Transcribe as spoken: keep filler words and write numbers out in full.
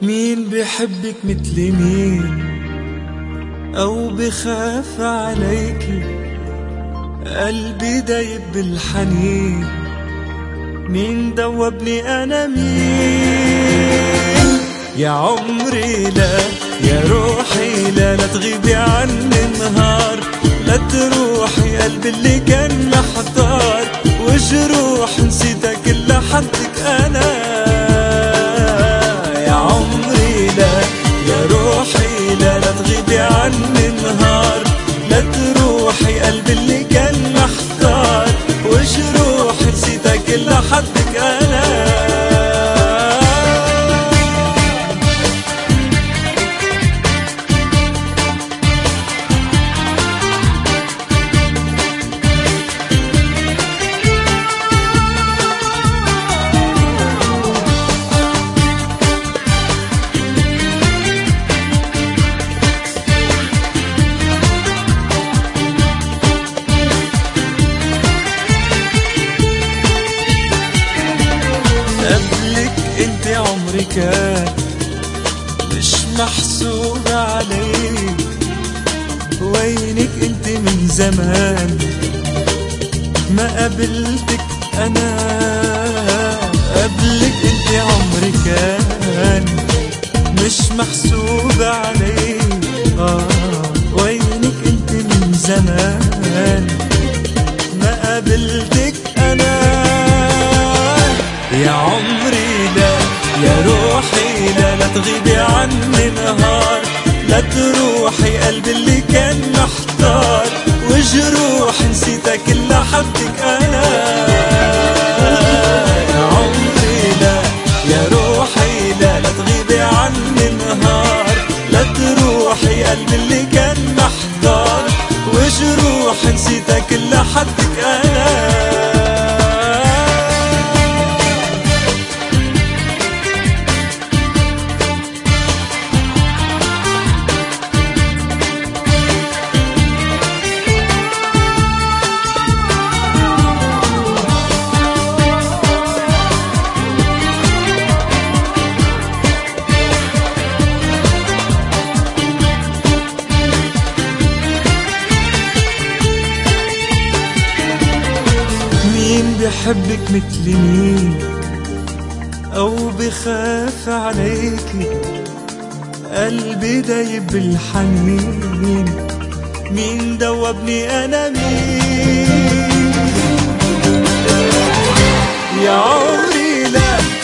مين بيحبك مثل مين أو بخاف عليكي؟ قلبي دايب بالحنين، مين دوبني أنا مين؟ يا عمري لا، يا روحي لا، لا تغيبي عني نهار، لا تروحي قلبي اللي كان محتار، وجروح نسيتها كل حدك أنا. يا عمري لا، يا روحي لا، لا تغيبي عني نهار، لا تروحي قلبي اللي كان محتار، وجروح نسيتها كل حدك أنا. قبلك انت عمري كان مش محسوب عليك، وينك انت من زمان ما قابلتك انا. قبلك انت عمري كان مش محسوب عليك، آه وينك انت من زمان ما قابلتك انا. يا عمري لا، يا روحي لا، لا تغيبي عني نهار، لا تروحي قلبي اللي كان محتار، وجروح نسيتها كل حدك أنا. يا عمري لا، يا روحي لا، لا تغيبي عني نهار، لا تروحي قلبي اللي كان محتار، وجروح نسيتها كل حدك أنا. مين بيحبك مثل مين أو بخاف عليكي؟ قلبي دايب بالحنين، مين دوبني أنا مين؟ يا عمري لا،